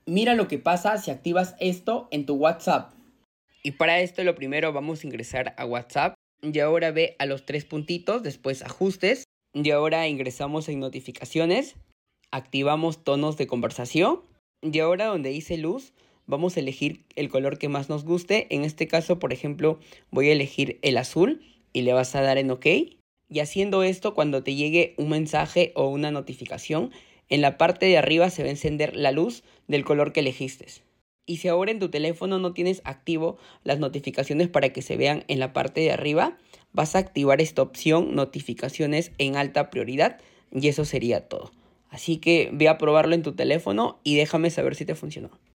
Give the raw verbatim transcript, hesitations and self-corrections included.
Mira lo que pasa si activas esto en tu WhatsApp. Y para esto lo primero vamos a ingresar a WhatsApp. Y ahora ve a los tres puntitos, después ajustes. Y ahora ingresamos en notificaciones. Activamos tonos de conversación. Y ahora donde dice luz, vamos a elegir el color que más nos guste. En este caso, por ejemplo, voy a elegir el azul y le vas a dar en OK. Y haciendo esto, cuando te llegue un mensaje o una notificación, en la parte de arriba se va a encender la luz del color que elegiste. Y si ahora en tu teléfono no tienes activo las notificaciones para que se vean en la parte de arriba, vas a activar esta opción notificaciones en alta prioridad y eso sería todo. Así que ve a probarlo en tu teléfono y déjame saber si te funcionó.